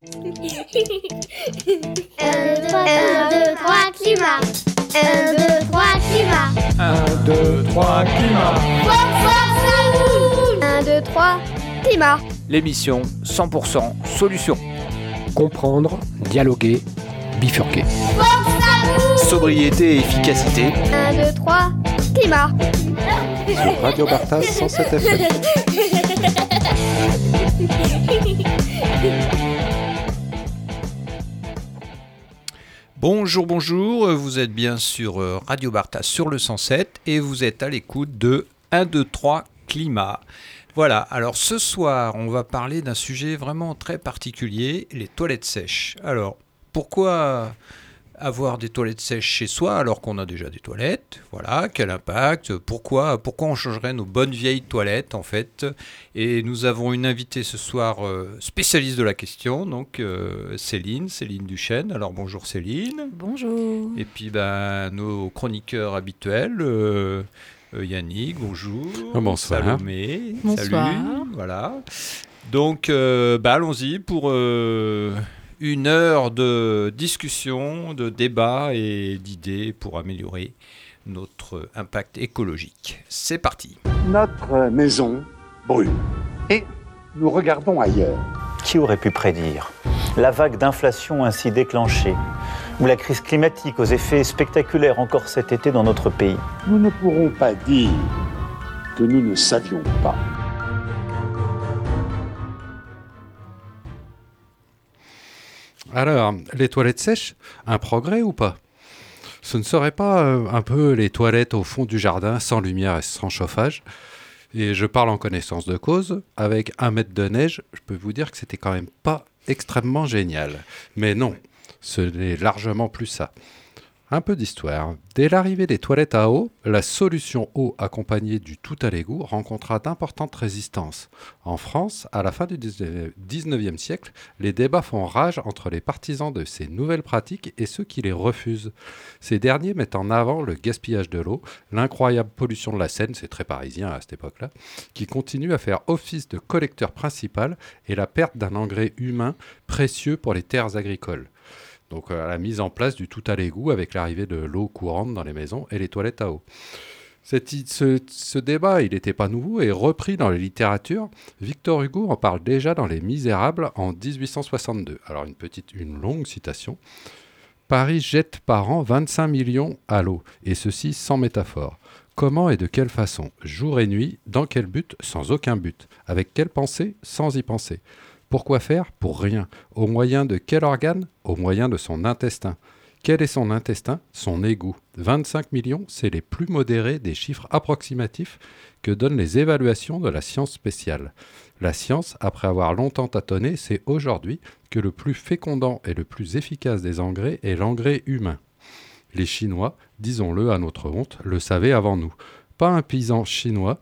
1, 2, 3, climat. 1, 2, 3, climat. 1, 2, 3, climat. 1, 2, 3, climat. L'émission 100% solution. Comprendre, dialoguer, bifurquer. Sobriété et efficacité. 1, 2, 3, climat. Sur Radio Bartas 107 FM. Bonjour, vous êtes bien sur Radio Bartas sur le 107 et vous êtes à l'écoute de 1, 2, 3, climat. Voilà, alors ce soir, on va parler d'un sujet vraiment très particulier, les toilettes sèches. Alors, pourquoi avoir des toilettes sèches chez soi alors qu'on a déjà des toilettes? Voilà, quel impact? Pourquoi on changerait nos bonnes vieilles toilettes en fait? Et nous avons une invitée ce soir spécialiste de la question, donc Céline Duchesne. Alors bonjour Céline. Bonjour. Et puis nos chroniqueurs habituels, Yannick, bonjour. Bonsoir. Salomé, Bonsoir. salut. Voilà. Donc allons-y pour une heure de discussion, de débat et d'idées pour améliorer notre impact écologique. C'est parti. Notre maison brûle et nous regardons ailleurs. Qui aurait pu prédire la vague d'inflation ainsi déclenchée ou la crise climatique aux effets spectaculaires encore cet été dans notre pays? Nous ne pourrons pas dire que nous ne savions pas. Alors, les toilettes sèches, un progrès ou pas? Ce ne serait pas un peu les toilettes au fond du jardin, sans lumière et sans chauffage? Et je parle en connaissance de cause, avec 1 mètre de neige, je peux vous dire que c'était quand même pas extrêmement génial. Mais non, ce n'est largement plus ça. Un peu d'histoire. Dès l'arrivée des toilettes à eau, la solution eau accompagnée du tout à l'égout rencontra d'importantes résistances. En France, à la fin du 19e siècle, les débats font rage entre les partisans de ces nouvelles pratiques et ceux qui les refusent. Ces derniers mettent en avant le gaspillage de l'eau, l'incroyable pollution de la Seine, c'est très parisien à cette époque-là, qui continue à faire office de collecteur principal et la perte d'un engrais humain précieux pour les terres agricoles. Donc la mise en place du tout à l'égout avec l'arrivée de l'eau courante dans les maisons et les toilettes à eau. Ce débat, il n'était pas nouveau et repris dans la littérature. Victor Hugo en parle déjà dans Les Misérables en 1862. Alors une longue citation. Paris jette par an 25 millions à l'eau, et ceci sans métaphore. Comment et de quelle façon? Jour et nuit, dans quel but? Sans aucun but. Avec quelle pensée? Sans y penser. Pourquoi faire? Pour rien. Au moyen de quel organe? Au moyen de son intestin. Quel est son intestin? Son égout. 25 millions, c'est les plus modérés des chiffres approximatifs que donnent les évaluations de la science spéciale. La science, après avoir longtemps tâtonné, sait aujourd'hui que le plus fécondant et le plus efficace des engrais est l'engrais humain. Les Chinois, disons-le à notre honte, le savaient avant nous. Pas un paysan chinois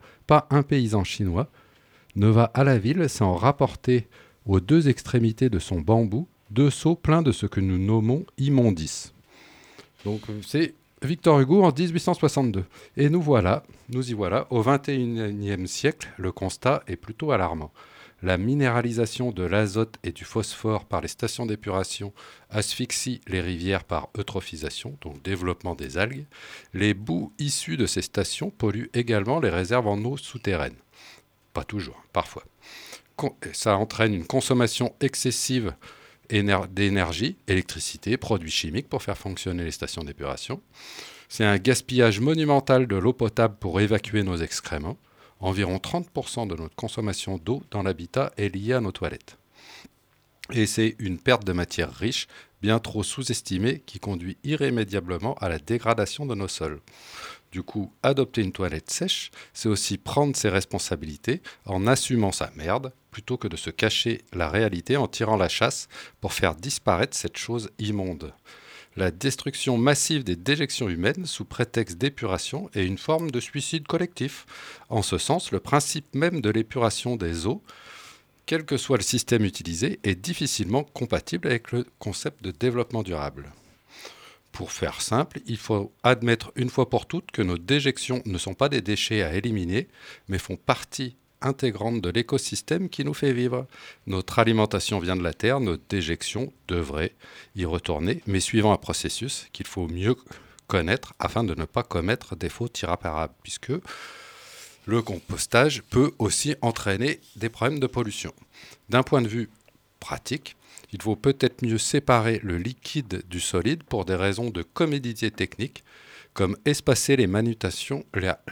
ne va à la ville sans rapporter aux deux extrémités de son bambou 2 seaux pleins de ce que nous nommons immondices. Donc c'est Victor Hugo en 1862. Et nous y voilà, au XXIe siècle, le constat est plutôt alarmant. La minéralisation de l'azote et du phosphore par les stations d'épuration asphyxie les rivières par eutrophisation, donc développement des algues. Les boues issues de ces stations polluent également les réserves en eau souterraine. Pas toujours, parfois. Ça entraîne une consommation excessive d'énergie, électricité, produits chimiques pour faire fonctionner les stations d'épuration. C'est un gaspillage monumental de l'eau potable pour évacuer nos excréments. Environ 30% de notre consommation d'eau dans l'habitat est liée à nos toilettes. Et c'est une perte de matière riche, bien trop sous-estimée, qui conduit irrémédiablement à la dégradation de nos sols. Du coup, adopter une toilette sèche, c'est aussi prendre ses responsabilités en assumant sa merde, plutôt que de se cacher la réalité en tirant la chasse pour faire disparaître cette chose immonde. La destruction massive des déjections humaines sous prétexte d'épuration est une forme de suicide collectif. En ce sens, le principe même de l'épuration des eaux, quel que soit le système utilisé, est difficilement compatible avec le concept de développement durable. Pour faire simple, il faut admettre une fois pour toutes que nos déjections ne sont pas des déchets à éliminer, mais font partie intégrante de l'écosystème qui nous fait vivre. Notre alimentation vient de la Terre, notre déjection devrait y retourner, mais suivant un processus qu'il faut mieux connaître afin de ne pas commettre des fautes irréparables, puisque le compostage peut aussi entraîner des problèmes de pollution. D'un point de vue pratique, il vaut peut-être mieux séparer le liquide du solide pour des raisons de commodité technique, comme espacer les manutentions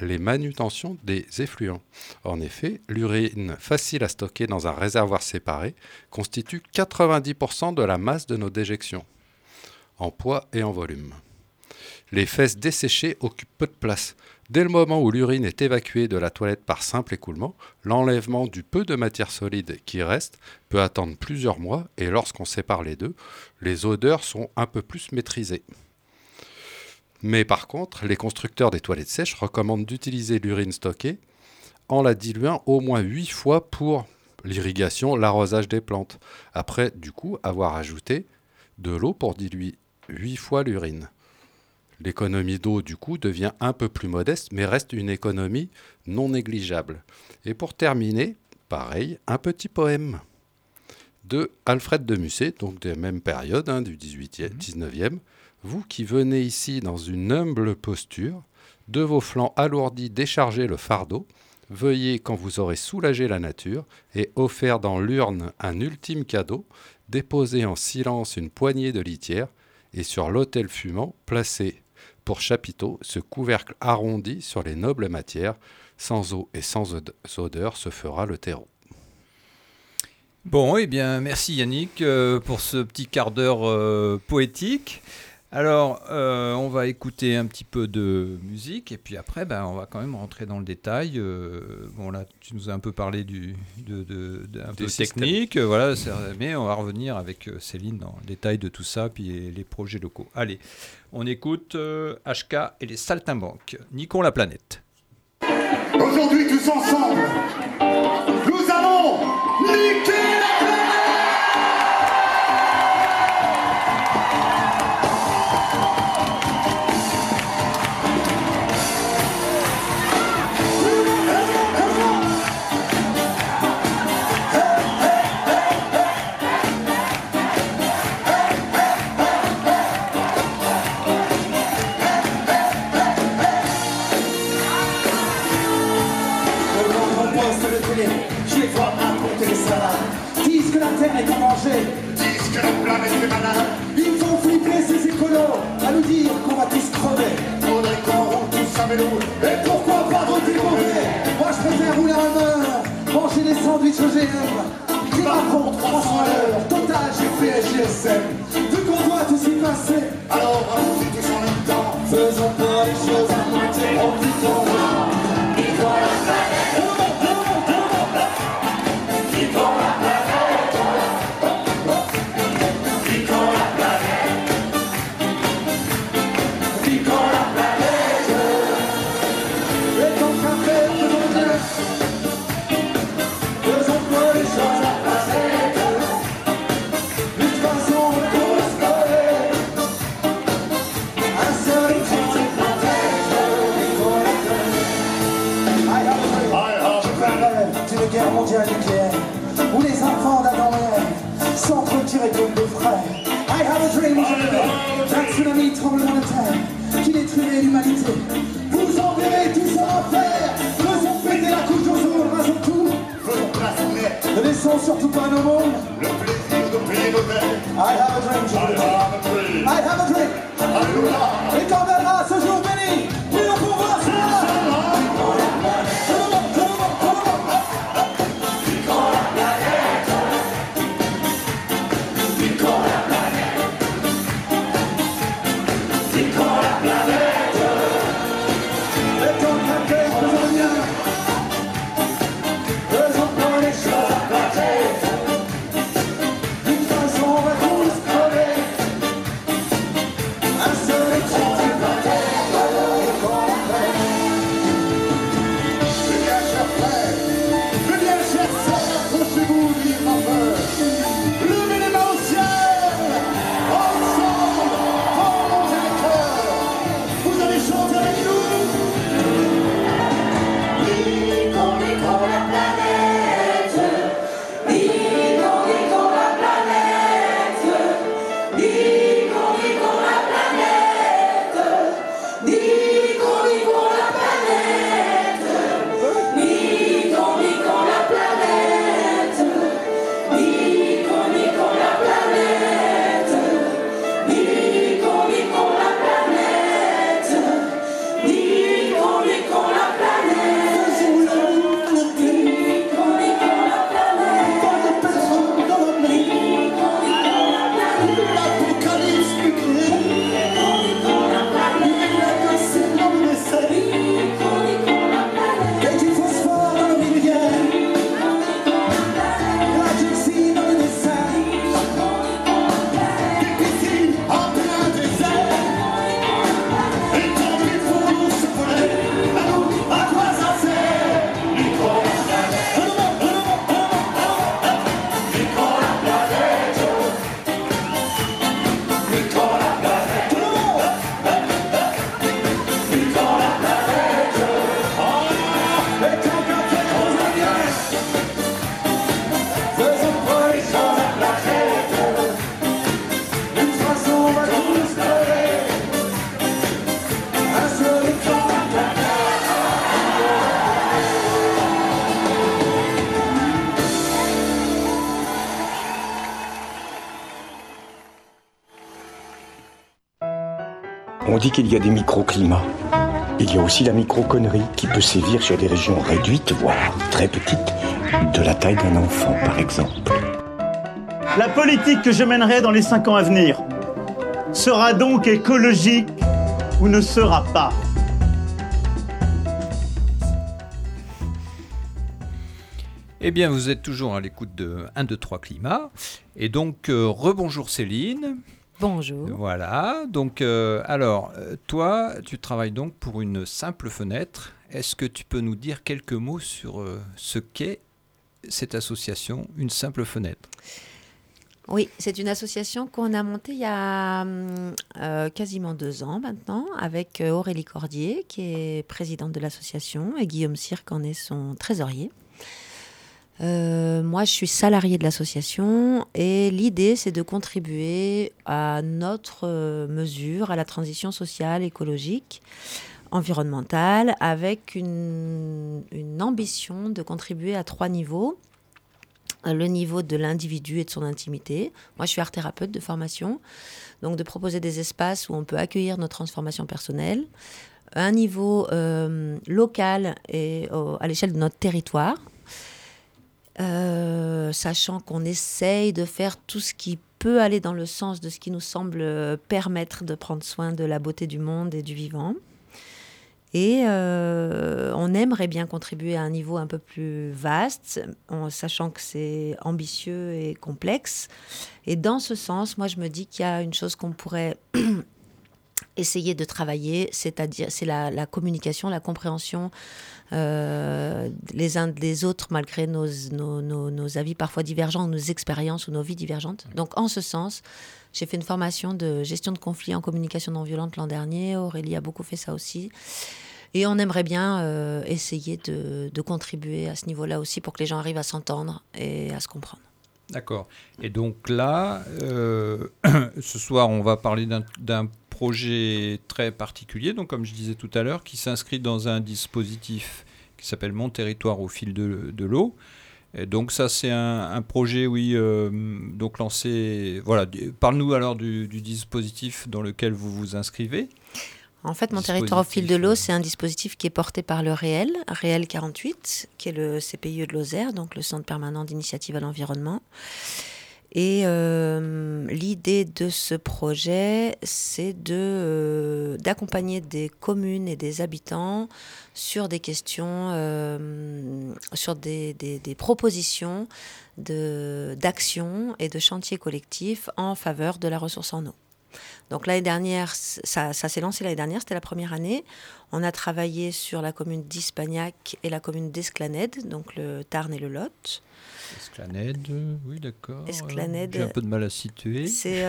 des effluents. En effet, l'urine facile à stocker dans un réservoir séparé constitue 90% de la masse de nos déjections, en poids et en volume. Les fesses desséchées occupent peu de place. Dès le moment où l'urine est évacuée de la toilette par simple écoulement, l'enlèvement du peu de matière solide qui reste peut attendre plusieurs mois et lorsqu'on sépare les deux, les odeurs sont un peu plus maîtrisées. Mais par contre, les constructeurs des toilettes sèches recommandent d'utiliser l'urine stockée en la diluant au moins 8 fois pour l'irrigation, l'arrosage des plantes, après du coup avoir ajouté de l'eau pour diluer 8 fois l'urine. L'économie d'eau, du coup, devient un peu plus modeste, mais reste une économie non négligeable. Et pour terminer, pareil, un petit poème de Alfred de Musset, donc de la même période, du 19e. Vous qui venez ici dans une humble posture, de vos flancs alourdis déchargez le fardeau, veuillez, quand vous aurez soulagé la nature et offert dans l'urne un ultime cadeau, déposer en silence une poignée de litière et sur l'autel fumant, placer pour chapiteau ce couvercle arrondi sur les nobles matières. Sans eau et sans odeur se fera le terreau. Bon, eh bien, merci Yannick pour ce petit quart d'heure poétique. Alors, on va écouter un petit peu de musique et puis après, on va quand même rentrer dans le détail. Bon, là, tu nous as un peu parlé un peu technique, voilà, mais on va revenir avec Céline dans le détail de tout ça, puis les projets locaux. Allez, on écoute HK et les saltimbanques. Niquons la planète. Aujourd'hui, tous ensemble, nous allons niquer la planète. Je les vois raconter les salades, disent que la terre est en danger, disent que la planète est malade. Ils font flipper ces écolos à nous dire qu'on va tous crever. Faudrait qu'on roule tous à vélo, et pourquoi pas voter mauvais. Moi je préfère rouler à main, manger des sandwichs OGM, qui racontent 300 à l'heure, Total, GP, GSM. Vu qu'on doit tous y passer, alors allons-y tous en même temps. Faisons pas les choses à moitié, profitons. Niquons la planète. Guerre mondiale nucléaire, où les enfants d'Adam et Ève s'entretirent comme deux frères. I have a dream d'un tsunami, tremblement de terre, qui détruirait l'humanité. Vous enverrez tout ça à faire. Faisons péter la couche d'ozone, rasons tout. Faisons place au net. Ne laissons surtout pas nos mondes le plaisir de payer nos dettes. I have a dream, I have a dream. Alléluia. Et quand viendra ce jour béni, nous on pourra se Faisons pas les choses à passer. D'une façon, on va tous On dit qu'il y a des microclimats. Il y a aussi la microconnerie qui peut sévir chez des régions réduites, voire très petites, de la taille d'un enfant par exemple. La politique que je mènerai dans les 5 ans à venir sera donc écologique ou ne sera pas. Eh bien, vous êtes toujours à l'écoute de 1, 2, 3 Climat. Et donc, rebonjour Céline. Bonjour. Voilà. Donc, toi, tu travailles donc pour une simple fenêtre. Est-ce que tu peux nous dire quelques mots sur ce qu'est cette association, une simple fenêtre ? Oui, c'est une association qu'on a montée il y a quasiment 2 ans maintenant, avec Aurélie Cordier, qui est présidente de l'association, et Guillaume Cirque en est son trésorier. Moi, je suis salariée de l'association et l'idée, c'est de contribuer à notre mesure, à la transition sociale, écologique, environnementale, avec une ambition de contribuer à 3 niveaux. Le niveau de l'individu et de son intimité. Moi, je suis art-thérapeute de formation, donc de proposer des espaces où on peut accueillir nos transformations personnelles. Un niveau local et à l'échelle de notre territoire, sachant qu'on essaye de faire tout ce qui peut aller dans le sens de ce qui nous semble permettre de prendre soin de la beauté du monde et du vivant. Et on aimerait bien contribuer à un niveau un peu plus vaste, en sachant que c'est ambitieux et complexe. Et dans ce sens, moi, je me dis qu'il y a une chose qu'on pourrait essayer de travailler, c'est-à-dire c'est la communication, la compréhension les uns des autres, malgré nos avis parfois divergents, nos expériences ou nos vies divergentes. Donc, en ce sens, j'ai fait une formation de gestion de conflits en communication non violente l'an dernier. Aurélie a beaucoup fait ça aussi. Et on aimerait bien essayer de contribuer à ce niveau-là aussi pour que les gens arrivent à s'entendre et à se comprendre. D'accord. Et donc là, ce soir, on va parler d'un projet très particulier, donc comme je disais tout à l'heure, qui s'inscrit dans un dispositif qui s'appelle Mon territoire au fil de l'eau. Et donc ça, c'est un projet, oui, donc lancé... Voilà, parle-nous alors du dispositif dans lequel vous vous inscrivez. En fait, Mon territoire au fil de l'eau, c'est un dispositif qui est porté par le Réel 48, qui est le CPIE de Lozère, donc le Centre permanent d'initiative à l'environnement. Et l'idée de ce projet, c'est d'accompagner des communes et des habitants sur des questions, sur des propositions d'actions et de chantiers collectifs en faveur de la ressource en eau. Donc l'année dernière, ça s'est lancé l'année dernière, c'était la première année. On a travaillé sur la commune d'Ispagnac et la commune d'Esclanède, donc le Tarn et le Lot. Esclanède, oui d'accord. Esclanède, j'ai un peu de mal à situer. C'est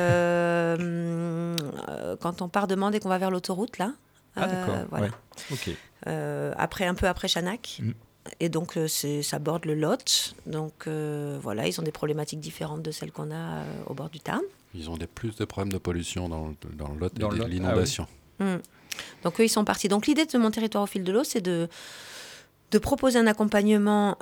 quand on part de Mende et qu'on va vers l'autoroute, là. Ah d'accord, voilà. Ouais. Ok. Un peu après Chanac. Et donc, ça borde le Lot. Donc, voilà, ils ont des problématiques différentes de celles qu'on a au bord du Tarn. Ils ont plus de problèmes de pollution dans le Lot et de l'inondation. Ah oui. Donc, eux, ils sont partis. Donc, l'idée de Mon territoire au fil de l'eau, c'est de proposer un accompagnement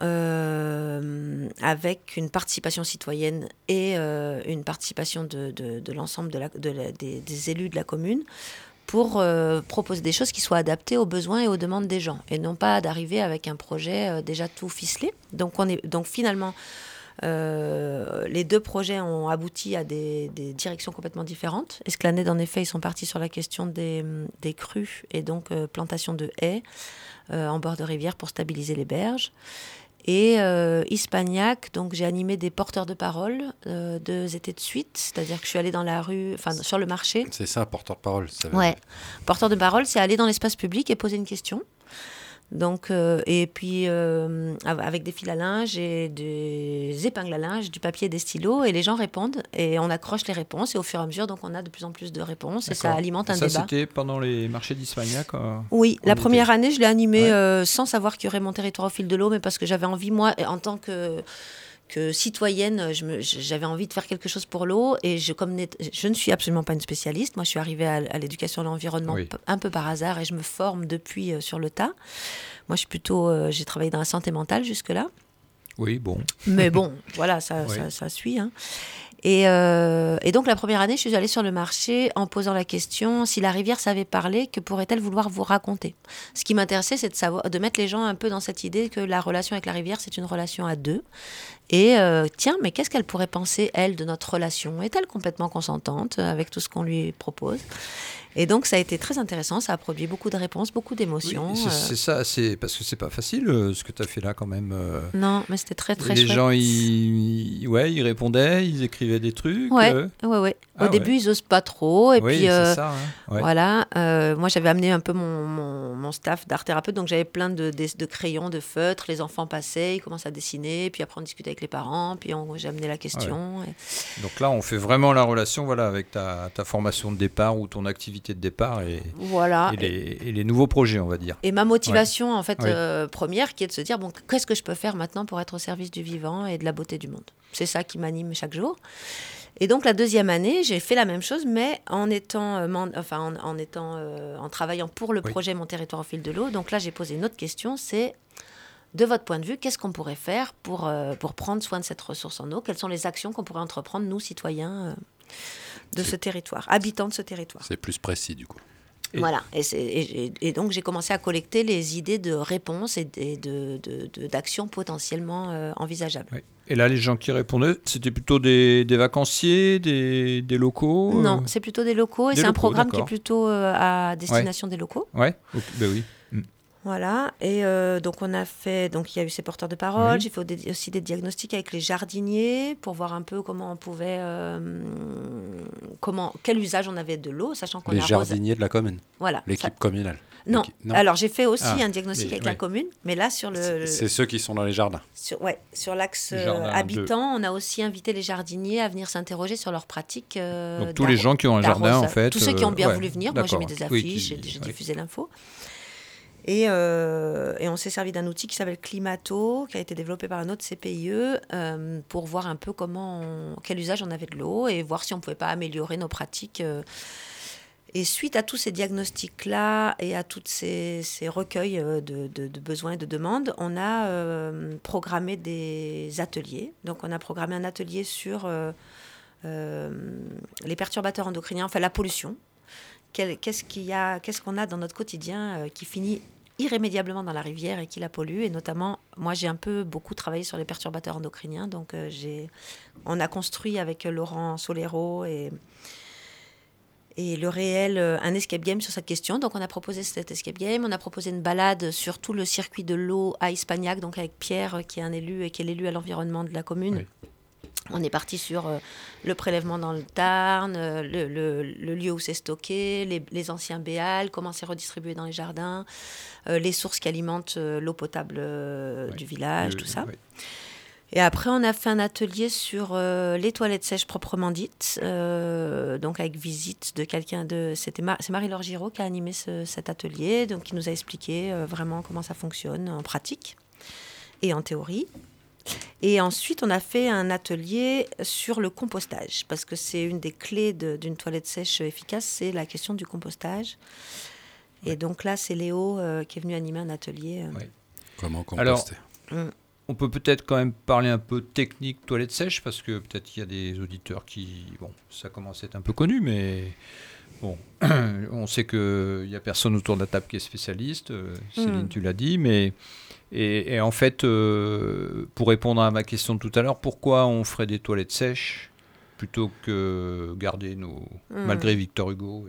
avec une participation citoyenne et une participation de l'ensemble des élus de la commune pour proposer des choses qui soient adaptées aux besoins et aux demandes des gens, et non pas d'arriver avec un projet déjà tout ficelé. Donc finalement, les 2 projets ont abouti à des directions complètement différentes. Esclanède, en effet, ils sont partis sur la question des crues et donc plantation de haies en bord de rivière pour stabiliser les berges. Et Ispagnac, donc j'ai animé des porteurs de parole 2 étés de suite, c'est-à-dire que je suis allée dans la rue, enfin sur le marché. C'est ça, porteur de parole. Ouais, porteur de parole, c'est aller dans l'espace public et poser une question. Donc, et puis avec des fils à linge et des épingles à linge, du papier et des stylos, et les gens répondent et on accroche les réponses, et au fur et à mesure, donc on a de plus en plus de réponses. D'accord. Et ça alimente un débat. Ça, c'était pendant les marchés d'Ispagnac Oui, la première année, je l'ai animé sans savoir qu'il y aurait Mon territoire au fil de l'eau, mais parce que j'avais envie, moi, en tant que citoyenne, j'avais envie de faire quelque chose pour l'eau, et je ne suis absolument pas une spécialiste. Moi, je suis arrivée à l'éducation à l'environnement un peu par hasard, et je me forme depuis sur le tas. Moi, je suis plutôt, j'ai travaillé dans la santé mentale jusque-là. Oui, bon. Mais bon, voilà, ça suit. Hein. Et donc la première année, je suis allée sur le marché en posant la question si la rivière savait parler, que pourrait-elle vouloir vous raconter? Ce qui m'intéressait, c'est de mettre les gens un peu dans cette idée que la relation avec la rivière, c'est une relation à deux. Et tiens, mais qu'est-ce qu'elle pourrait penser, elle, de notre relation? Est-elle complètement consentante avec tout ce qu'on lui propose? Et donc, ça a été très intéressant. Ça a produit beaucoup de réponses, beaucoup d'émotions. Oui, c'est ça, parce que c'est pas facile ce que tu as fait là quand même. Non, mais c'était très, très les chouette. gens, ils répondaient, ils écrivaient des trucs. Ouais. Au début, ils osent pas trop. Et puis, c'est ça. Ouais. Voilà. Moi, j'avais amené un peu mon staff d'art thérapeute, donc j'avais plein de crayons, de feutres. Les enfants passaient, ils commençaient à dessiner, puis après on discutait avec les parents, puis j'ai amené la question. Et... Donc là, on fait vraiment la relation, avec ta formation de départ ou ton activité de départ et les nouveaux projets, on va dire. Et ma motivation, en fait, première, qui est de se dire, bon, qu'est-ce que je peux faire maintenant pour être au service du vivant et de la beauté du monde? C'est ça qui m'anime chaque jour. Et donc, la deuxième année, j'ai fait la même chose, mais en travaillant pour le projet Mon territoire au fil de l'eau. Donc là, j'ai posé une autre question, c'est, de votre point de vue, qu'est-ce qu'on pourrait faire pour prendre soin de cette ressource en eau? Quelles sont les actions qu'on pourrait entreprendre, nous, citoyens de ce territoire, habitants de ce territoire? C'est plus précis, du coup. Voilà, et donc j'ai commencé à collecter les idées de réponses et d'actions potentiellement envisageables. Oui. Et là, les gens qui répondaient, c'était plutôt des vacanciers, des locaux Non, c'est plutôt des locaux, et c'est un programme qui est plutôt à destination des locaux. Ouais, ben oui. Voilà, et donc on a fait, donc il y a eu ces porteurs de parole, j'ai fait aussi des diagnostics avec les jardiniers pour voir un peu comment on pouvait, quel usage on avait de l'eau, sachant qu'on les jardiniers de la commune. Voilà. L'équipe communale. Non. Alors j'ai fait aussi un diagnostic avec la commune, mais là sur le... C'est ceux qui sont dans les jardins. Sur l'axe habitant, on a aussi invité les jardiniers à venir s'interroger sur leurs pratiques. Donc tous les gens qui ont un jardin, en fait. Tous ceux qui ont bien voulu venir, moi j'ai mis des affiches, j'ai diffusé l'info. Et on s'est servi d'un outil qui s'appelle Climato, qui a été développé par un autre CPIE, pour voir un peu quel usage on avait de l'eau et voir si on ne pouvait pas améliorer nos pratiques. Et suite à tous ces diagnostics-là et à tous ces recueils de besoins et de demandes, on a programmé des ateliers. Donc on a programmé un atelier sur les perturbateurs endocriniens, enfin la pollution. Qu'est-ce qu'on a dans notre quotidien qui finit irrémédiablement dans la rivière et qui la pollue, et notamment, moi j'ai beaucoup travaillé sur les perturbateurs endocriniens, donc on a construit avec Laurent Solero et le réel un escape game sur cette question. Donc on a proposé cet escape game, on a proposé une balade sur tout le circuit de l'eau à Ispagnac, donc avec Pierre qui est un élu et qui est l'élu à l'environnement de la commune. Oui. On est parti sur le prélèvement dans le Tarn, le lieu où c'est stocké, les anciens béals, comment c'est redistribué dans les jardins, les sources qui alimentent l'eau potable du village, tout ça. Oui. Et après, on a fait un atelier sur les toilettes sèches proprement dites, donc avec visite de quelqu'un c'est Marie-Laure Giraud qui a animé cet atelier, donc qui nous a expliqué vraiment comment ça fonctionne en pratique et en théorie. Et ensuite, on a fait un atelier sur le compostage, parce que c'est une des clés d'une toilette sèche efficace, c'est la question du compostage. Et donc là, c'est Léo qui est venu animer un atelier. Comment composter? Alors, on peut peut-être quand même parler un peu technique toilette sèche, parce que peut-être qu'il y a des auditeurs ça commence à être un peu connu, mais bon, on sait qu'il n'y a personne autour de la table qui est spécialiste. Céline, tu l'as dit, mais... Et en fait, pour répondre à ma question de tout à l'heure, pourquoi on ferait des toilettes sèches plutôt que garder malgré Victor Hugo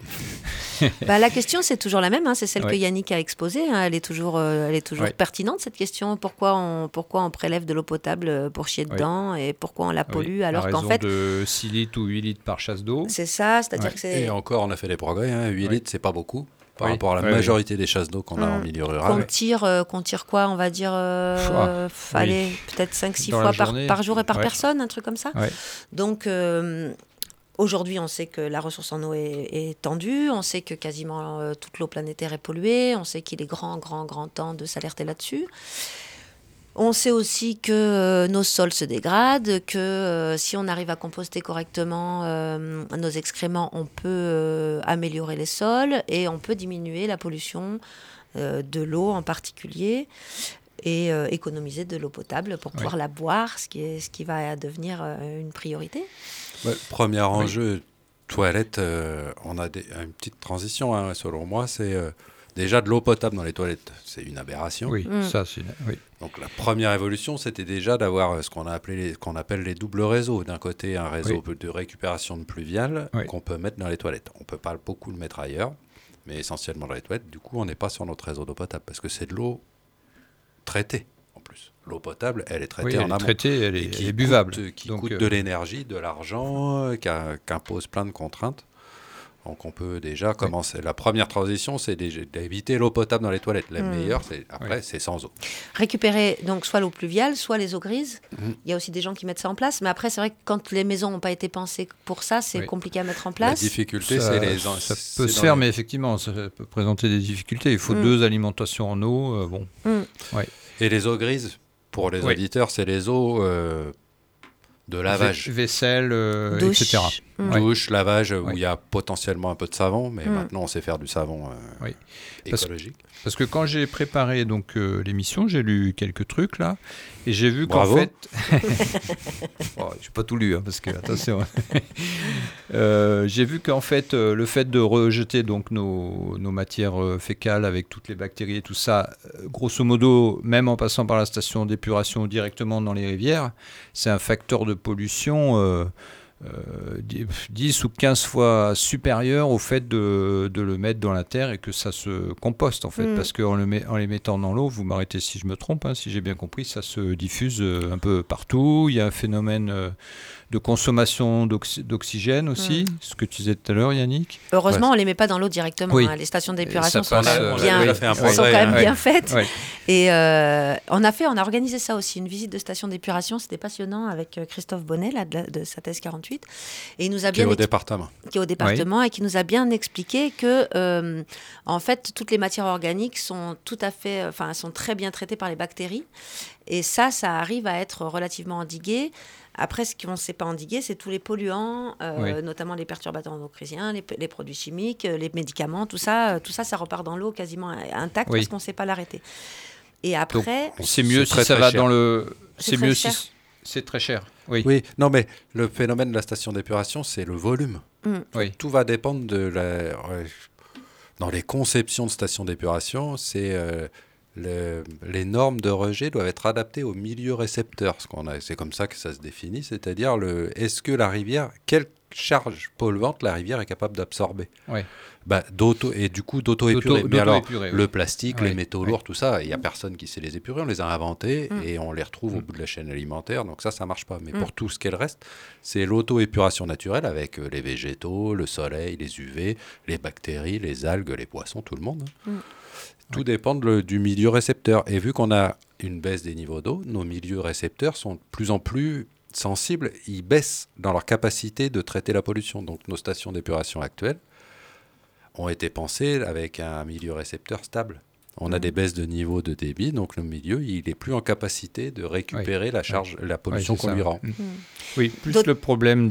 La question, c'est toujours la même, c'est celle que Yannick a exposée. Elle est toujours pertinente, cette question. Pourquoi on prélève de l'eau potable pour chier dedans et pourquoi on la pollue alors qu'en fait... de 6 litres ou 8 litres par chasse d'eau. C'est ça, c'est-à-dire que c'est... Et encore, on a fait des progrès. 8 litres, c'est pas beaucoup. Par rapport à la majorité des chasses d'eau qu'on a en milieu rural. Qu'on tire quoi? On va dire, allez, peut-être 5-6 fois par jour et par personne, un truc comme ça. Donc, aujourd'hui, on sait que la ressource en eau est tendue, on sait que quasiment toute l'eau planétaire est polluée, on sait qu'il est grand temps de s'alerter là-dessus. On sait aussi que nos sols se dégradent, que si on arrive à composter correctement nos excréments, on peut améliorer les sols et on peut diminuer la pollution de l'eau en particulier. et économiser de l'eau potable pour pouvoir la boire, ce qui va devenir une priorité. Premier enjeu, toilettes, on a une petite transition, hein, selon moi, c'est déjà de l'eau potable dans les toilettes, c'est une aberration. Oui, ça c'est... Oui. Donc la première évolution, c'était déjà d'avoir ce qu'on appelle les doubles réseaux. D'un côté, un réseau de récupération de pluvial qu'on peut mettre dans les toilettes. On ne peut pas beaucoup le mettre ailleurs, mais essentiellement dans les toilettes. Du coup, on n'est pas sur notre réseau d'eau potable parce que c'est de l'eau traitée en plus. L'eau potable, elle est traitée en amont. Elle est buvable. Qui coûte de l'énergie, de l'argent, qui impose plein de contraintes. Donc on peut déjà commencer. La première transition, c'est d'éviter l'eau potable dans les toilettes. La meilleure, c'est sans eau. Récupérer donc soit l'eau pluviale, soit les eaux grises. Il y a aussi des gens qui mettent ça en place. Mais après, c'est vrai que quand les maisons n'ont pas été pensées pour ça, c'est compliqué à mettre en place. La difficulté, c'est les... Ça peut se faire, mais effectivement, ça peut présenter des difficultés. Il faut 2 alimentations en eau. Et les eaux grises, pour les auditeurs, c'est les eaux... de lavage. Vaisselle, douche. etc. Douche, lavage, où il y a potentiellement un peu de savon, mais maintenant on sait faire du savon écologique. Parce que quand j'ai préparé donc, l'émission, j'ai lu quelques trucs là, et j'ai vu Bravo. qu'en fait... je n'ai pas tout lu, hein, parce que, attention. J'ai vu qu'en fait, le fait de rejeter donc, nos matières fécales avec toutes les bactéries et tout ça, grosso modo, même en passant par la station d'épuration directement dans les rivières, c'est un facteur de pollution 10 ou 15 fois supérieur au fait de le mettre dans la terre et que ça se composte en fait, parce qu'en les mettant dans l'eau, vous m'arrêtez si je me trompe, hein, si j'ai bien compris, ça se diffuse un peu partout. Il y a un phénomène de consommation d'oxygène aussi, ce que tu disais tout à l'heure, Yannick. Heureusement, on ne les met pas dans l'eau directement. Oui. Hein. Les stations d'épuration sont quand même bien faites. Ouais. Et on a organisé ça aussi, une visite de station d'épuration. C'était passionnant avec Christophe Bonnet là, de sa thèse 48. Et il nous a qui est au département. Qui est au département et qui nous a bien expliqué que, en fait, toutes les matières organiques sont sont très bien traitées par les bactéries. Et ça arrive à être relativement endigué. Après, ce qu'on ne sait pas endiguer, c'est tous les polluants, notamment les perturbateurs endocriniens, les produits chimiques, les médicaments, tout ça, ça repart dans l'eau quasiment intact parce qu'on ne sait pas l'arrêter. Et après... Donc, c'est mieux si ça va dans le... C'est mieux si c'est très cher. Oui, non, mais le phénomène de la station d'épuration, c'est le volume. Tout va dépendre de la... Dans les conceptions de stations d'épuration, c'est... les normes de rejet doivent être adaptées au milieu récepteur. C'est comme ça que ça se définit, c'est-à-dire est-ce que la rivière, quelle charge polluante la rivière est capable d'absorber et du coup d'auto-épurer. Mais alors, le plastique, les métaux lourds, tout ça, il n'y a personne qui sait les épurer, on les a inventés et on les retrouve au bout de la chaîne alimentaire, donc ça marche pas. Mais pour tout ce qu'elle reste, c'est l'auto-épuration naturelle avec les végétaux, le soleil, les UV, les bactéries, les algues, les poissons, tout le monde. Tout dépend du milieu récepteur. Et vu qu'on a une baisse des niveaux d'eau, nos milieux récepteurs sont de plus en plus sensibles. Ils baissent dans leur capacité de traiter la pollution. Donc nos stations d'épuration actuelles ont été pensées avec un milieu récepteur stable. On a des baisses de niveau de débit, donc le milieu, il n'est plus en capacité de récupérer la charge, la pollution qu'on lui rend. Oui, plus le problème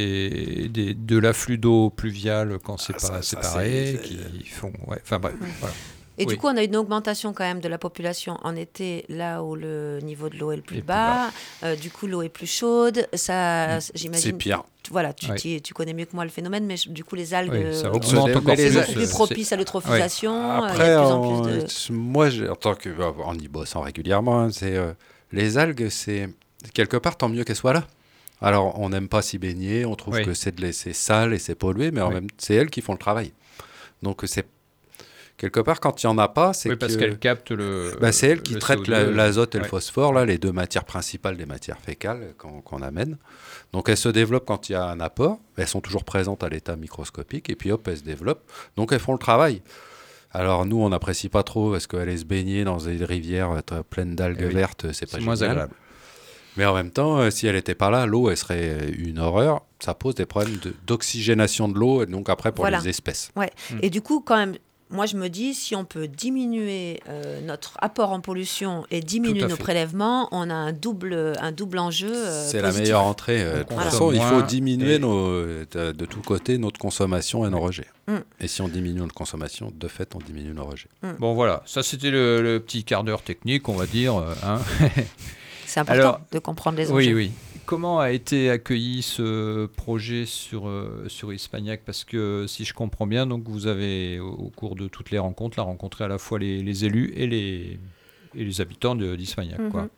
de l'afflux d'eau pluviale quand c'est pas séparé, qui font... Enfin bref, voilà. Et du coup, on a une augmentation quand même de la population en été, là où le niveau de l'eau est le plus bas. Du coup, l'eau est plus chaude. Ça, j'imagine. C'est pire. Voilà, tu connais mieux que moi le phénomène, mais du coup, les algues ça augmente encore plus propices à l'eutrophisation. Après, il y a de plus en plus de... moi, en tant que, en y bossant régulièrement, hein, les algues, c'est quelque part tant mieux qu'elles soient là. Alors, on n'aime pas s'y baigner, on trouve que c'est sale et c'est pollué, mais en même c'est elles qui font le travail. Donc, c'est quelque part, quand il n'y en a pas, c'est parce qu'elle capte c'est elle qui traite l'azote et le phosphore, là, les deux matières principales des matières fécales qu'on amène. Donc elles se développent quand il y a un apport. Elles sont toujours présentes à l'état microscopique. Et puis hop, elles se développent. Donc elles font le travail. Alors nous, on n'apprécie pas trop parce qu'aller se baigner dans des rivières pleines d'algues vertes, c'est pas moins agréable. Mais en même temps, si elle n'était pas là, l'eau, elle serait une horreur. Ça pose des problèmes d'oxygénation de l'eau, et donc après pour les espèces. Ouais. Et du coup, quand même, moi, je me dis, si on peut diminuer notre apport en pollution et diminuer nos prélèvements, on a un double enjeu C'est positif. la meilleure entrée. De toute façon, il faut diminuer de tous côtés notre consommation et nos rejets. Et si on diminue notre consommation, de fait, on diminue nos rejets. Bon, voilà. Ça, c'était le petit quart d'heure technique, on va dire. Hein. C'est important de comprendre les enjeux. Oui. Comment a été accueilli ce projet sur Hispagnac ? Parce que si je comprends bien, donc vous avez au cours de toutes les rencontres, rencontré à la fois les élus et les habitants d'Hispagnac, quoi.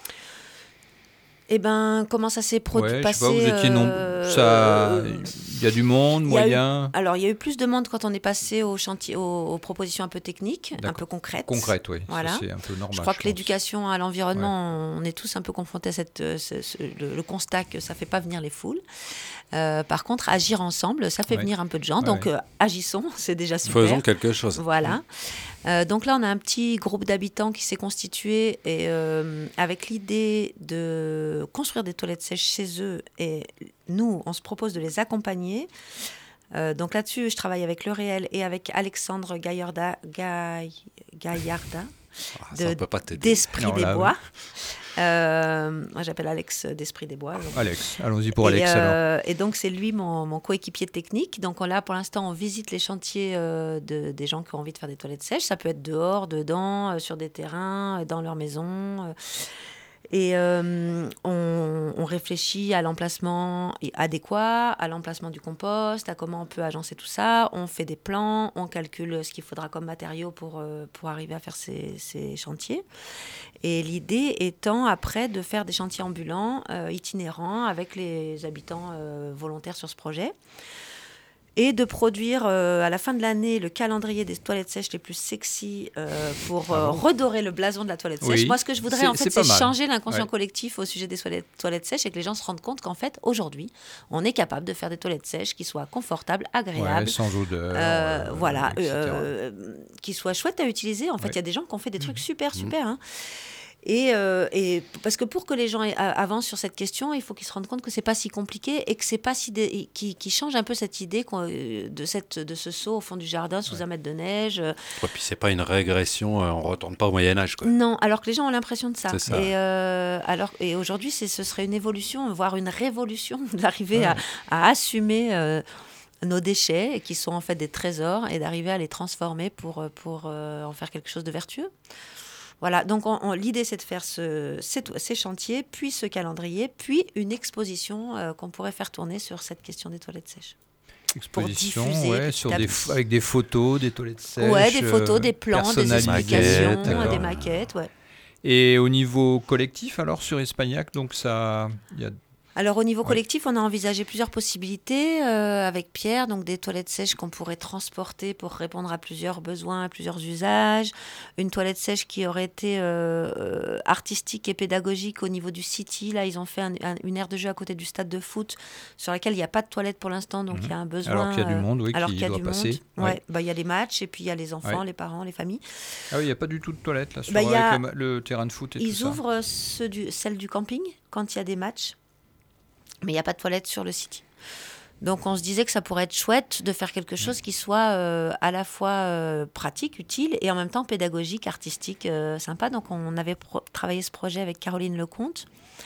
Eh ben, comment ça s'est passé ? Je sais pas, vous étiez il y a du monde, moyen. Alors, il y a eu plus de monde quand on est passé au chantier, aux propositions un peu techniques, un peu concrètes. Concrètes, oui. Voilà. Ça, c'est un peu normal. Je crois que l'éducation à l'environnement, on est tous un peu confrontés à le constat que ça fait pas venir les foules. Par contre, agir ensemble, ça fait venir un peu de gens. Donc, agissons, c'est déjà super. Faisons quelque chose. Voilà. Donc là, on a un petit groupe d'habitants qui s'est constitué et, avec l'idée de construire des toilettes sèches chez eux. Et nous, on se propose de les accompagner. Donc là-dessus, je travaille avec Le Réel et avec Alexandre Gaillarda d'Esprit des Bois. Moi, j'appelle Alex d'Esprit des Bois. Donc. Alex, allons-y pour Alex alors. Et donc, c'est lui mon coéquipier technique. Donc là, pour l'instant, on visite les chantiers des gens qui ont envie de faire des toilettes sèches. Ça peut être dehors, dedans, sur des terrains, dans leur maison. Et on réfléchit à l'emplacement adéquat, à l'emplacement du compost, à comment on peut agencer tout ça. On fait des plans, on calcule ce qu'il faudra comme matériaux pour arriver à faire ces chantiers. Et l'idée étant après de faire des chantiers ambulants, itinérants, avec les habitants volontaires sur ce projet. Et de produire à la fin de l'année le calendrier des toilettes sèches les plus sexy pour redorer le blason de la toilette sèche. Moi, ce que je voudrais, en fait, c'est changer l'inconscient collectif au sujet des toilettes sèches et que les gens se rendent compte qu'en fait, aujourd'hui, on est capable de faire des toilettes sèches qui soient confortables, agréables, sans odeur, qui soient chouettes à utiliser. En fait, il y a des gens qui ont fait des trucs super, hein. Et parce que pour que les gens avancent sur cette question, il faut qu'ils se rendent compte que c'est pas si compliqué et que c'est pas si qui change un peu cette idée de ce saut au fond du jardin sous un mètre de neige. Et puis c'est pas une régression, on retourne pas au Moyen Âge, quoi. Non, alors que les gens ont l'impression de ça. C'est ça. Et aujourd'hui, ce serait une évolution, voire une révolution, d'arriver à assumer. Nos déchets, qui sont en fait des trésors, et d'arriver à les transformer pour en faire quelque chose de vertueux. Voilà, donc l'idée c'est de faire ces chantiers, puis ce calendrier, puis une exposition qu'on pourrait faire tourner sur cette question des toilettes sèches. Exposition, avec des photos, des toilettes sèches. Ouais, des photos, des plans, des explications, des maquettes, ouais. Et au niveau collectif, alors sur Hispagnac, donc ça, il y a. Alors au niveau collectif, on a envisagé plusieurs possibilités avec Pierre, donc des toilettes sèches qu'on pourrait transporter pour répondre à plusieurs besoins, à plusieurs usages. Une toilette sèche qui aurait été artistique et pédagogique au niveau du City. Là, ils ont fait une aire de jeu à côté du stade de foot sur laquelle il n'y a pas de toilette pour l'instant, donc il y a un besoin. Alors qu'il y a du monde, qui doit passer. Il y a les matchs et puis il y a les enfants, les parents, les familles. Ah oui, il n'y a pas du tout de toilette là, avec le terrain de foot et tout ça. Ils ouvrent celle du camping quand il y a des matchs. Mais il n'y a pas de toilette sur le City. Donc on se disait que ça pourrait être chouette de faire quelque chose qui soit à la fois pratique, utile, et en même temps pédagogique, artistique, sympa. Donc on avait travaillé ce projet avec Caroline Lecomte.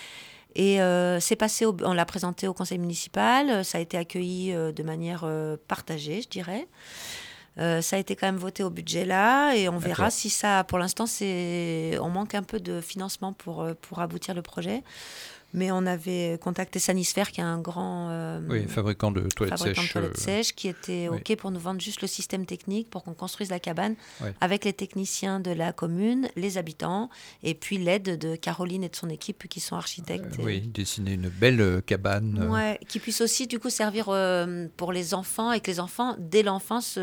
Et on l'a présenté au conseil municipal. Ça a été accueilli de manière partagée, je dirais. Ça a été quand même voté au budget là. Et on verra si ça... Pour l'instant, on manque un peu de financement pour aboutir le projet. Mais on avait contacté Sanisphère, qui est un grand fabricant de toilettes sèches, qui était OK pour nous vendre juste le système technique pour qu'on construise la cabane avec les techniciens de la commune, les habitants, et puis l'aide de Caroline et de son équipe qui sont architectes. Dessiner une belle cabane. Qui puisse aussi du coup servir pour les enfants et que les enfants, dès l'enfance,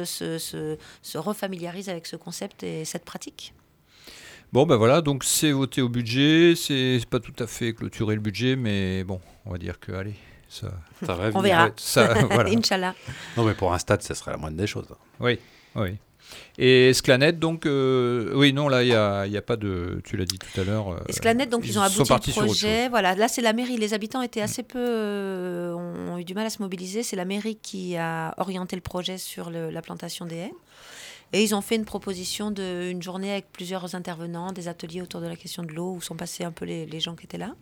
se refamiliarisent avec ce concept et cette pratique. Bon, ben voilà, donc c'est voté au budget, c'est pas tout à fait clôturé le budget, mais bon, on va dire que, allez, ça on verra. Voilà. Inch'Allah. Non, mais pour un stade, ça serait la moindre des choses. Oui. Et Esclanette, donc, là, il n'y a pas de, tu l'as dit tout à l'heure. Esclanette, donc, ils ont abouti le projet. Voilà, là, c'est la mairie. Les habitants étaient assez peu, ont eu du mal à se mobiliser. C'est la mairie qui a orienté le projet sur la plantation des haies. Et ils ont fait une proposition d'une journée avec plusieurs intervenants, des ateliers autour de la question de l'eau, où sont passés un peu les gens qui étaient là.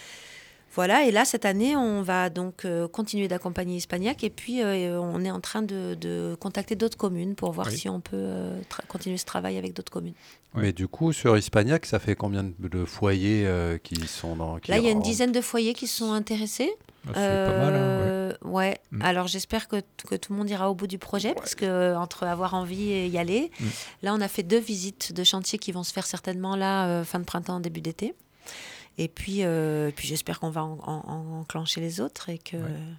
Voilà, et là, cette année, on va donc continuer d'accompagner Hispagnac, et puis on est en train de contacter d'autres communes pour voir si on peut continuer ce travail avec d'autres communes. Mais du coup, sur Hispagnac, ça fait combien de foyers qui sont dans... Là, il y a une dizaine de foyers qui sont intéressés. C'est pas mal, hein, ouais. Alors, j'espère que tout le monde ira au bout du projet, parce que entre avoir envie et y aller, là, on a fait 2 visites de chantier qui vont se faire certainement là, fin de printemps, début d'été. Et puis j'espère qu'on va enclencher les autres et que...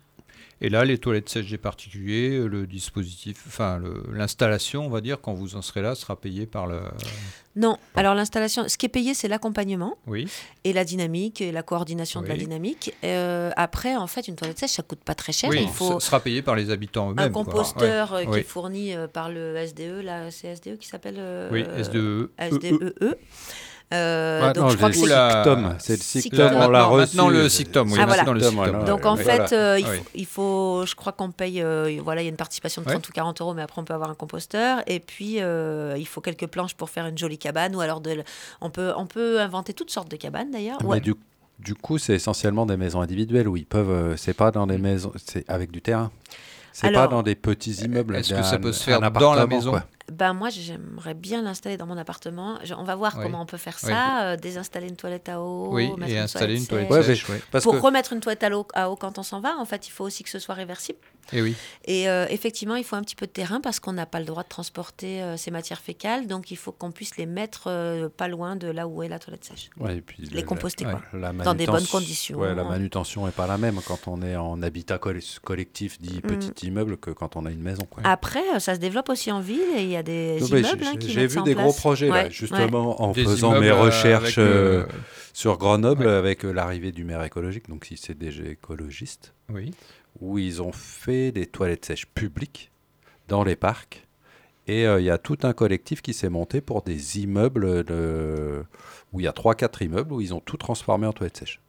Et là, les toilettes sèches des particuliers, le dispositif, l'installation, on va dire, quand vous en serez là, sera payé par le... Non, alors l'installation, ce qui est payé, c'est l'accompagnement et la dynamique et la coordination de la dynamique. Après, en fait, une toilette sèche, ça coûte pas très cher. Oui, il faut ça sera payé par les habitants eux-mêmes. Un composteur qui est fourni par le SDE, là, c'est SDE qui s'appelle... SDE. SDEE. Donc je crois que c'est le Sictom, on l'a reçu. Maintenant le Sictom, dans le Sictom. Donc en fait, il faut, je crois qu'on paye, il y a une participation de 30 ou 40 euros, mais après on peut avoir un composteur. Et puis il faut quelques planches pour faire une jolie cabane, ou alors on peut inventer toutes sortes de cabanes d'ailleurs. Mais du coup, c'est essentiellement des maisons individuelles où ils peuvent, c'est pas dans des maisons, c'est avec du terrain. C'est pas dans des petits immeubles. Est-ce que ça peut se faire dans la maison ? Moi, j'aimerais bien l'installer dans mon appartement. On va voir comment on peut faire ça. Désinstaller une toilette à eau, et installer une toilette sèche. Pour remettre une toilette à eau quand on s'en va, en fait, il faut aussi que ce soit réversible. Et effectivement, il faut un petit peu de terrain parce qu'on n'a pas le droit de transporter ces matières fécales. Donc, il faut qu'on puisse les mettre pas loin de là où est la toilette sèche. Et puis les composter dans des bonnes conditions. La manutention n'est pas la même quand on est en habitat collectif, dit petit immeuble, que quand on a une maison. Après, ça se développe aussi en ville et il y a des immeubles qui j'ai vu des gros projets là, justement en faisant mes recherches sur Grenoble avec l'arrivée du maire écologique, donc si c'est déjà écologiste, où ils ont fait des toilettes sèches publiques dans les parcs, et il y a tout un collectif qui s'est monté pour des immeubles où il y a 3-4 immeubles où ils ont tout transformé en toilettes sèches.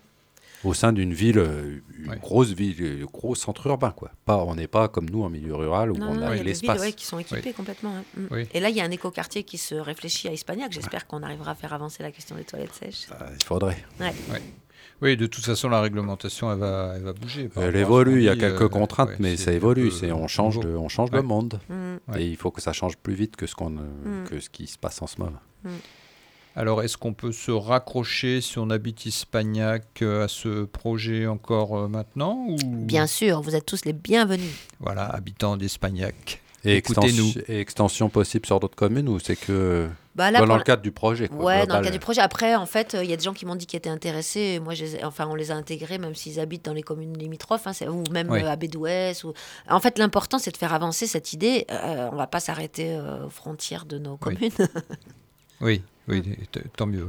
Au sein d'une ville, grosse ville, gros centre urbain, quoi. On n'est pas comme nous en milieu rural où on a l'espace. Des villes qui sont équipées complètement. Et là, il y a un éco-quartier qui se réfléchit à Hispagnac. J'espère qu'on arrivera à faire avancer la question des toilettes sèches. Il faudrait. Oui, de toute façon, la réglementation, elle va bouger. Elle évolue, il y a quelques contraintes, mais ça évolue. On change le monde. Et il faut que ça change plus vite que ce qui se passe en ce moment. Alors, est-ce qu'on peut se raccrocher, si on habite Hispagnac, à ce projet encore maintenant ou... Bien sûr, vous êtes tous les bienvenus. Voilà, habitants d'Hispagnac. Et extension possible sur d'autres communes, ou c'est que dans le cadre du projet dans le cadre du projet. Après, en fait, il y a des gens qui m'ont dit qu'ils étaient intéressés. Moi, on les a intégrés, même s'ils habitent dans les communes limitrophes, ou même à Bédouès. En fait, l'important, c'est de faire avancer cette idée. On ne va pas s'arrêter aux frontières de nos communes. Oui, tant mieux,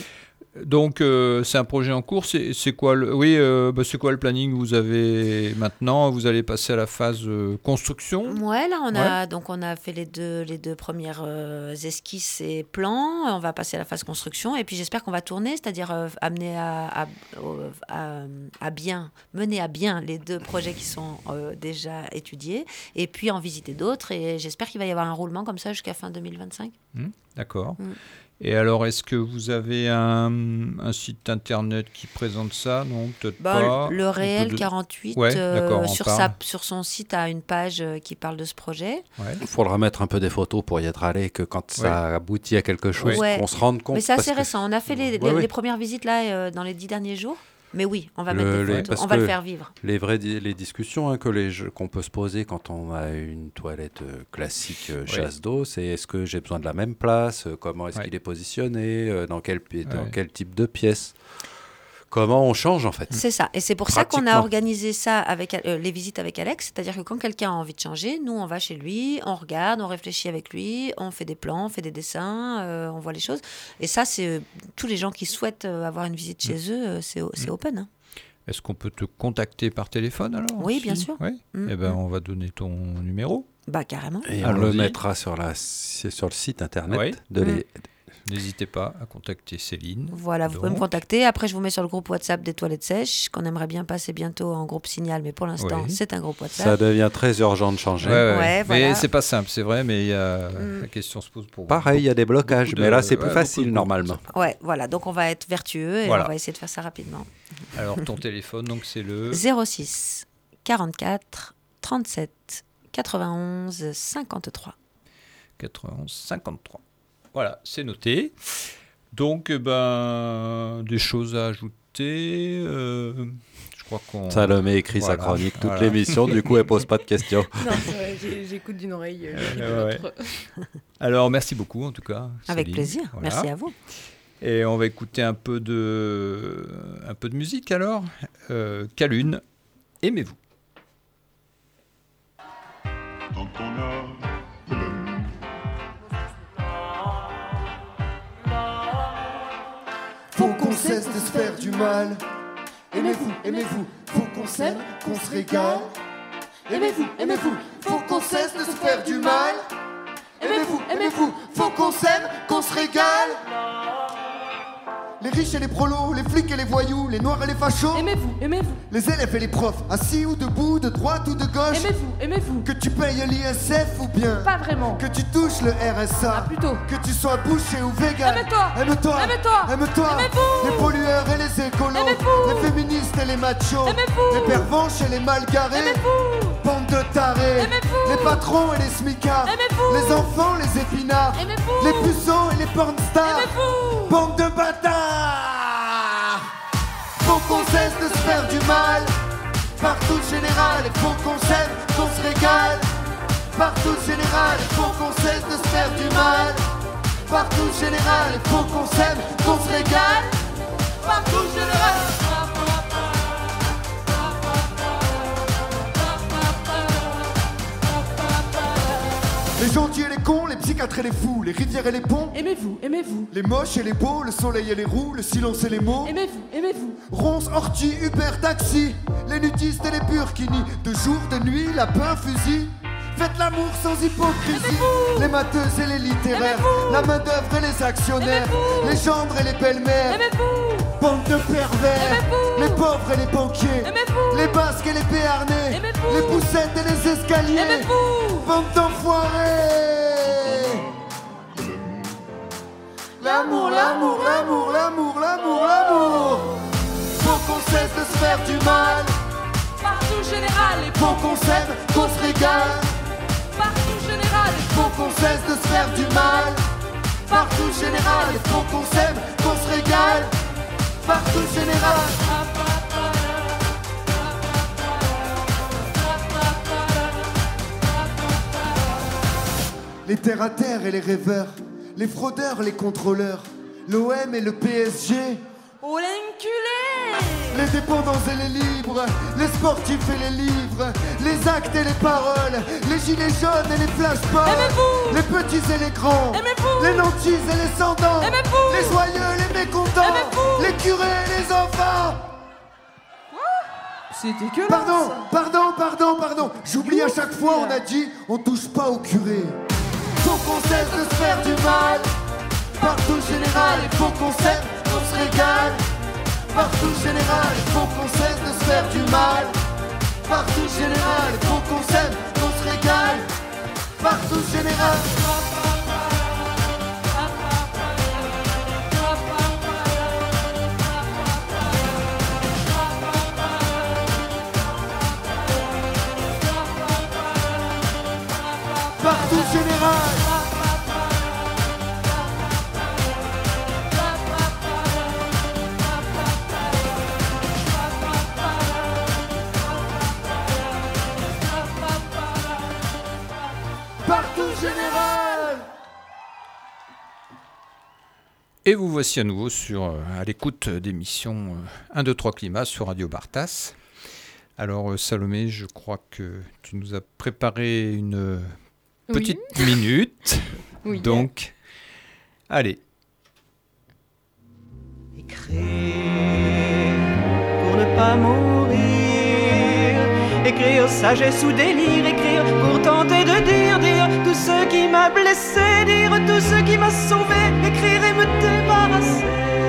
Donc, c'est un projet en cours. C'est quoi c'est quoi le planning que vous avez maintenant ? Vous allez passer à la phase construction ? Là, on a fait les deux premières esquisses et plans. On va passer à la phase construction. Et puis, j'espère qu'on va tourner, c'est-à-dire amener mener à bien les 2 projets qui sont déjà étudiés. Et puis, en visiter d'autres. Et j'espère qu'il va y avoir un roulement comme ça jusqu'à fin 2025. D'accord. Et alors, est-ce que vous avez un site internet qui présente ça ? Non, peut-être pas. Le Réel 48, sur son site, a une page qui parle de ce projet. Il faudra mettre un peu des photos pour y être allé, que quand ça aboutit à quelque chose, qu'on se rende compte. Mais c'est assez récent. On a fait les premières visites là dans les 10 derniers jours. Mais oui, on va mettre des photos, on va le faire vivre. Les discussions qu'on peut se poser quand on a une toilette classique chasse d'eau, c'est est-ce que j'ai besoin de la même place ? Comment est-ce qu'il est positionné ? Dans quel type de pièce ? Comment on change, en fait ? C'est ça. Et c'est pour ça qu'on a organisé ça avec les visites avec Alex. C'est-à-dire que quand quelqu'un a envie de changer, nous, on va chez lui, on regarde, on réfléchit avec lui, on fait des plans, on fait des dessins, on voit les choses. Et ça, c'est tous les gens qui souhaitent avoir une visite chez eux, c'est open. Est-ce qu'on peut te contacter par téléphone, alors ? Oui, bien sûr. On va donner ton numéro. Carrément. Et on le mettra sur le site internet n'hésitez pas à contacter Céline. Voilà, vous pouvez me contacter. Après, je vous mets sur le groupe WhatsApp des toilettes sèches, qu'on aimerait bien passer bientôt en groupe Signal, mais pour l'instant, c'est un groupe WhatsApp. Ça devient très urgent de changer. Ouais, mais c'est pas simple, c'est vrai, mais la question se pose pour vous. Pareil, il y a des blocages, mais là, c'est plus facile normalement. Ouais, voilà, donc on va être vertueux et on va essayer de faire ça rapidement. Alors, ton téléphone, donc c'est le 06 44 37 91 53. 91 53. Voilà, c'est noté. Donc, des choses à ajouter. Je crois qu'on. Salomé écrit sa chronique toute l'émission, du coup, elle pose pas de questions. Non, c'est vrai, j'écoute d'une oreille. Alors, merci beaucoup, en tout cas. Avec Céline. plaisir. Voilà. Merci à vous. Et on va écouter un peu de musique alors. Calune, aimez-vous. Quand on a faut qu'on cesse de se faire du mal. Aimez-vous, aimez-vous, faut qu'on s'aime, qu'on se régale. Aimez-vous, aimez-vous, faut qu'on cesse de se faire du mal. Aimez-vous, aimez-vous, faut qu'on s'aime, qu'on se régale. Les riches et les prolos, les flics et les voyous, les noirs et les fachos. Aimez-vous, aimez-vous. Les élèves et les profs, assis ou debout, de droite ou de gauche. Aimez-vous, aimez-vous. Que tu payes l'ISF ou bien pas vraiment. Que tu touches le RSA. Plutôt. Que tu sois bouché ou vegan. Aime-toi, aime-toi, aime-toi, aime-toi. Aimez-vous. Les pollueurs et les écolos. Aimez-vous. Les féministes et les machos. Aimez-vous. Les pervenches et les mal garés. Aimez-vous. Bande de tarés. Aimez-vous. Les patrons et les smicards. Aimez-vous. Les enfants, les épinards. Aimez-vous. Les puceaux et les pornstars. Aimez-vous. Bande de bâtards. Faut qu'on cesse de se faire du mal. Partout général, il faut qu'on s'aime, qu'on se régale. Partout général, il faut qu'on cesse de se faire du mal. Partout général, il faut qu'on s'aime, qu'on se régale. Partout général. Les gentils et les cons, les psychiatres et les fous, les rivières et les ponts. Aimez-vous, aimez-vous. Les moches et les beaux, le soleil et les roues, le silence et les mots. Aimez-vous, aimez-vous. Ronces, orties, Uber, taxi, les nudistes et les burkinis. De jour, de nuit, lapin, fusil. Faites l'amour sans hypocrisie. Aimez-vous. Les matheuses et les littéraires. Aimez-vous. La main d'œuvre et les actionnaires. Aimez-vous. Les gendres et les belles-mères. Aimez-vous. Bande de pervers. Aimez-vous. Les pauvres et les banquiers. Aimez-vous. Les basques et les béarnais. Aimez-vous. Les poussettes et les escaliers. Aimez-vous. Bande d'enfoirés. L'amour, l'amour, l'amour, l'amour, l'amour, l'amour. Faut qu'on cesse de se faire du mal. Partout général, il faut qu'on s'aime, qu'on se régale. Partout général, il faut qu'on cesse de se faire du mal. Partout général, il faut qu'on s'aime, qu'on se régale. Partout général. Les terre à terre et les rêveurs, les fraudeurs, les contrôleurs, l'OM et le PSG. Oh l'enculé. Les dépendants et les libres, les sportifs et les livres, les actes et les paroles, les gilets jaunes et les flashballs. Aimez-vous. Les petits et les grands. Aimez-vous. Les nantis et les sans dents. Aimez-vous. Les joyeux, les mécontents. Aimez-vous. Les curés et les enfants. C'est dégueulasse. Pardon. J'oublie à chaque fois, on a dit, on touche pas au curé. Faut qu'on cesse de se faire du mal. Partout général, il faut qu'on s'aime, qu'on se régale. Partout général, il faut qu'on cesse de se faire du mal. Partout général, il faut qu'on s'aime, qu'on se régale. Partout général. Partout général. Partout général. Et vous voici à nouveau à l'écoute d'émissions 1, 2, 3 Climat sur Radio Bartas. Alors Salomé, je crois que tu nous as préparé une petite minute. Oui. Donc, allez. Écrire pour ne pas mourir. Écrire sagesse ou délire. Écrire pour tenter de dire tout tout ce qui m'a blessé, dire tout ce qui m'a sauvé, écrire et me débarrasser.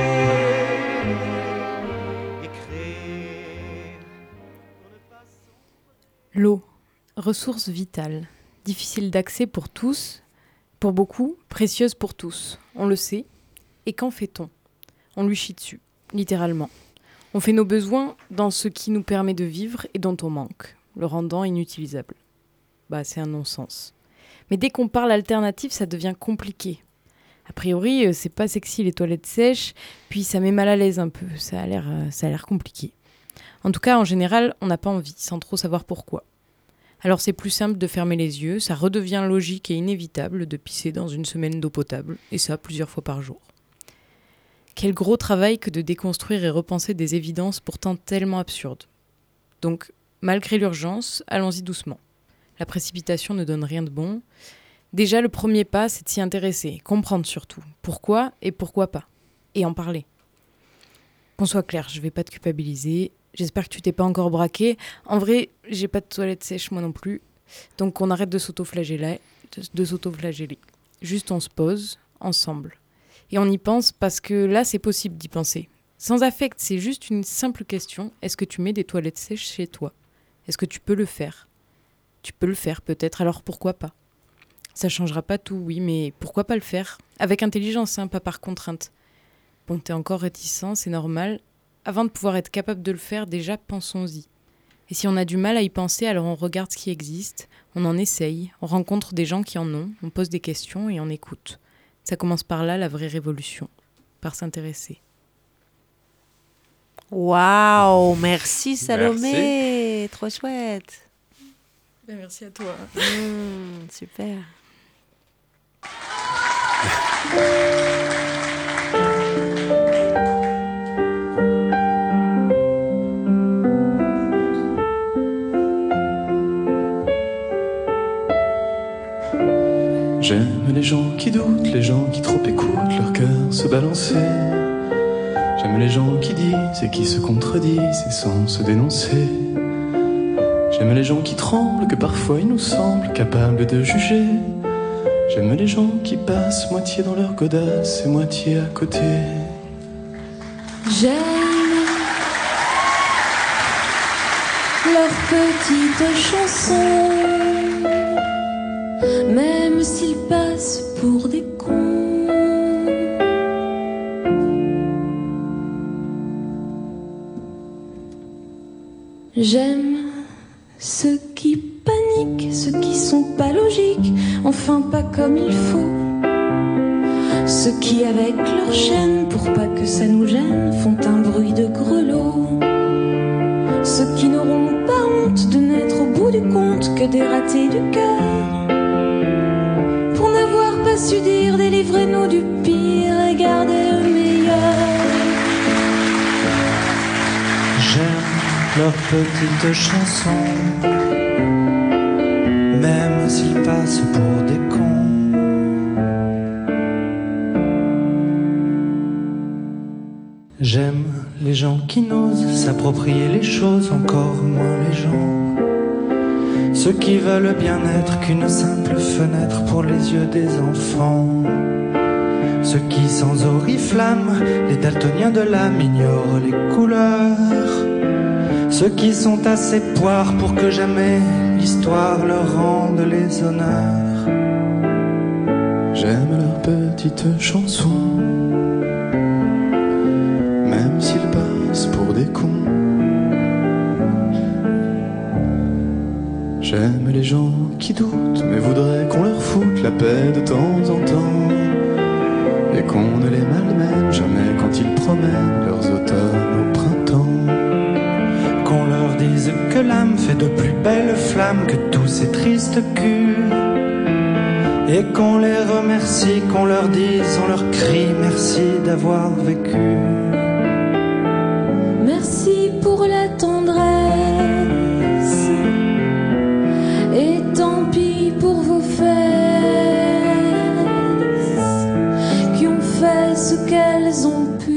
L'eau, ressource vitale, difficile d'accès pour tous, pour beaucoup, précieuse pour tous. On le sait. Et qu'en fait-on ? On lui chie dessus, littéralement. On fait nos besoins dans ce qui nous permet de vivre et dont on manque, le rendant inutilisable. C'est un non-sens. Mais dès qu'on parle alternative, ça devient compliqué. A priori, c'est pas sexy les toilettes sèches, puis ça met mal à l'aise un peu, ça a l'air compliqué. En tout cas, en général, on n'a pas envie, sans trop savoir pourquoi. Alors c'est plus simple de fermer les yeux, ça redevient logique et inévitable de pisser dans une semaine d'eau potable, et ça plusieurs fois par jour. Quel gros travail que de déconstruire et repenser des évidences pourtant tellement absurdes. Donc, malgré l'urgence, allons-y doucement. La précipitation ne donne rien de bon. Déjà, le premier pas, c'est de s'y intéresser, comprendre surtout. Pourquoi et pourquoi pas. Et en parler. Qu'on soit clair, je vais pas te culpabiliser. J'espère que tu t'es pas encore braqué. En vrai, j'ai pas de toilette sèche moi non plus. Donc on arrête de s'auto-flageller. Juste on se pose, ensemble. Et on y pense parce que là, c'est possible d'y penser. Sans affect, c'est juste une simple question. Est-ce que tu mets des toilettes sèches chez toi ? Est-ce que tu peux le faire ? Tu peux le faire peut-être, alors pourquoi pas ? Ça changera pas tout, oui, mais pourquoi pas le faire ? Avec intelligence, pas par contrainte. Bon, t'es encore réticent, c'est normal. Avant de pouvoir être capable de le faire, déjà, pensons-y. Et si on a du mal à y penser, alors on regarde ce qui existe, on en essaye, on rencontre des gens qui en ont, on pose des questions et on écoute. Ça commence par là, la vraie révolution. Par s'intéresser. Waouh, merci Salomé, merci. Trop chouette. Merci à toi. Super. J'aime les gens qui doutent, les gens qui trop écoutent leur cœur se balancer. J'aime les gens qui disent et qui se contredisent et sans se dénoncer. J'aime les gens qui tremblent, que parfois ils nous semblent capables de juger. J'aime les gens qui passent moitié dans leur godasse et moitié à côté. J'aime leurs petites chansons, même s'ils passent pour des cons. J'aime ceux qui paniquent, ceux qui sont pas logiques, enfin pas comme il faut. Ceux qui avec leur chaîne, pour pas que ça nous gêne, font un bruit de grelot. Ceux qui n'auront pas honte de n'être au bout du compte que des ratés du cœur. Pour n'avoir pas su dire, délivrez-nous du pire et gardez le meilleur. J'aime leurs petites chansons, même s'ils passent pour des cons. J'aime les gens qui n'osent s'approprier les choses, encore moins les gens. Ceux qui veulent bien être qu'une simple fenêtre pour les yeux des enfants. Ceux qui sans oriflamme, les daltoniens de l'âme, ignorent les couleurs. Ceux qui sont assez poires pour que jamais l'histoire leur rende les honneurs. J'aime leurs petites chansons, même s'ils passent pour des cons. J'aime les gens qui doutent, mais voudraient qu'on leur foute la paix de temps en temps. Et qu'on ne les malmène jamais quand ils promènent leurs automnes au printemps. Qu'on leur dise que l'âme fait de plus belles flammes que tous ces tristes culs. Et qu'on les remercie, qu'on leur dise, on leur crie merci d'avoir vécu. Merci pour la tendresse, et tant pis pour vos fesses qui ont fait ce qu'elles ont pu.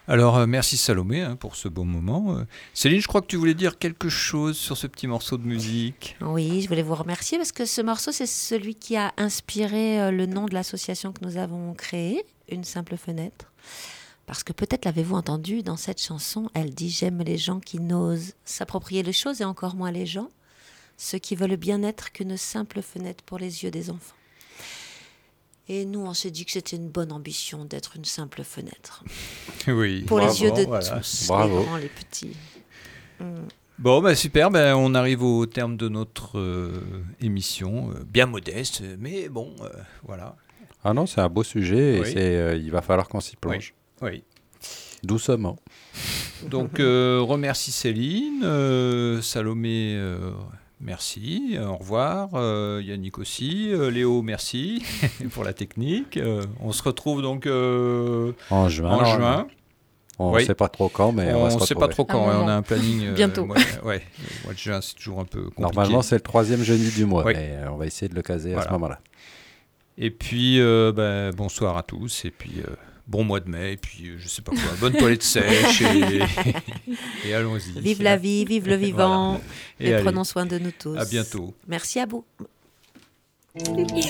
Alors, merci Salomé pour ce beau moment. Céline, je crois que tu voulais dire quelque chose sur ce petit morceau de musique. Oui, je voulais vous remercier parce que ce morceau, c'est celui qui a inspiré le nom de l'association que nous avons créée, Une simple fenêtre. Parce que peut-être l'avez-vous entendu dans cette chanson, elle dit « J'aime les gens qui n'osent s'approprier les choses et encore moins les gens, ceux qui veulent bien être qu'une simple fenêtre pour les yeux des enfants. » Et nous, on s'est dit que c'était une bonne ambition d'être une simple fenêtre. Oui. Pour bravo, les yeux de voilà. tous, Bravo. les grands, les petits. Bon, super, on arrive au terme de notre émission, bien modeste, mais bon, voilà. Ah non, c'est un beau sujet Oui. et il va falloir qu'on s'y plonge. Oui. Doucement. Donc, remercie Céline, Salomé, merci, au revoir, Yannick aussi, Léo, merci pour la technique. On se retrouve donc en juin. On ne sait pas trop quand, mais on va se retrouver. On ne sait pas trop quand, on a un planning. Bientôt. Le mois de juin, c'est toujours un peu compliqué. Normalement, c'est le 3e jeudi du mois, mais on va essayer de le caser à ce moment-là. Et puis, bonsoir à tous, et puis bon mois de mai, et puis je sais pas quoi, bonne toilette sèche, et allons-y. Vive la vie, vive le vivant, voilà. et prenons soin de nous tous. À bientôt. Merci à vous. 1, 2, 3,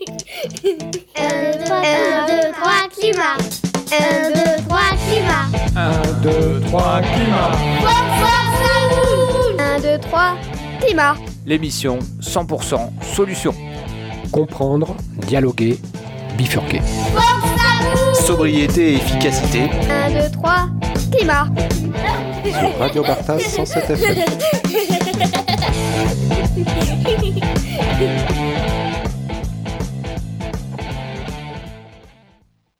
climat. 1, 2, 3, climat. 1, 2, 3, climat. 1, 2, 3, climat. L'émission 100% solution. Comprendre, dialoguer, bifurquer. Sobriété et efficacité. 1, 2, 3, climat. Sur Radio Bartas 107 FM.